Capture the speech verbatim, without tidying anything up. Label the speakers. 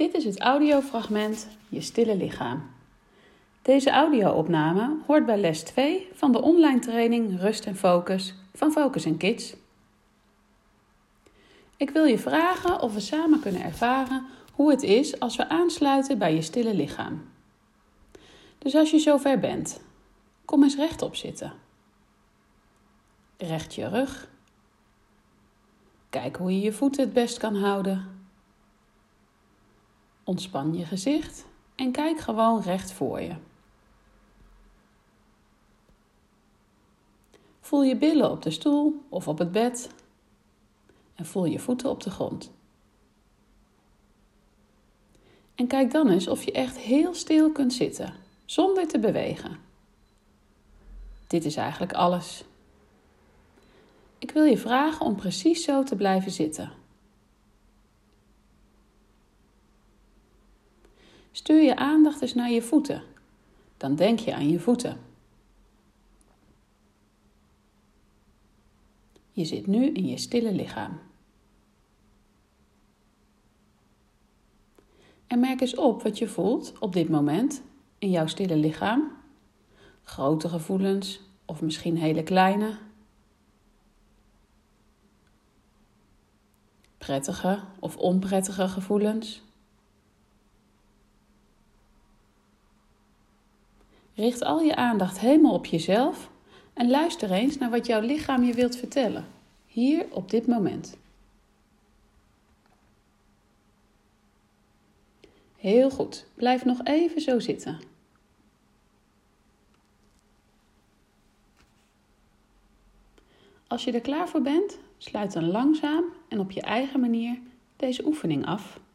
Speaker 1: Dit is het audiofragment Je Stille Lichaam. Deze audio-opname hoort bij les twee van de online training Rust en Focus van Focus en Kids. Ik wil je vragen of we samen kunnen ervaren hoe het is als we aansluiten bij je stille lichaam. Dus als je zover bent, kom eens rechtop zitten. Recht je rug. Kijk hoe je je voeten het best kan houden. Ontspan je gezicht en kijk gewoon recht voor je. Voel je billen op de stoel of op het bed en voel je voeten op de grond. En kijk dan eens of je echt heel stil kunt zitten, zonder te bewegen. Dit is eigenlijk alles. Ik wil je vragen om precies zo te blijven zitten. Stuur je aandacht eens naar je voeten. Dan denk je aan je voeten. Je zit nu in je stille lichaam. En merk eens op wat je voelt op dit moment in jouw stille lichaam. Grote gevoelens of misschien hele kleine. Prettige of onprettige gevoelens. Richt al je aandacht helemaal op jezelf en luister eens naar wat jouw lichaam je wilt vertellen, hier op dit moment. Heel goed, blijf nog even zo zitten. Als je er klaar voor bent, sluit dan langzaam en op je eigen manier deze oefening af.